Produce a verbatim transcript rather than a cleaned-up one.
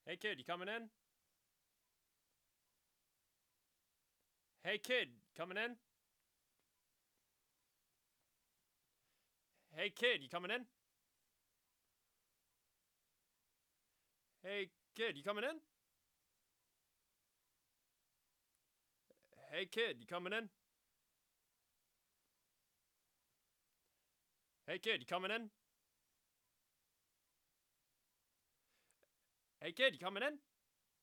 Hey kid, you coming in? Hey kid, coming in? Hey kid, you coming in? Hey kid, you coming in? Hey kid, you coming in? Hey kid, you coming in? Hey kid, you coming in?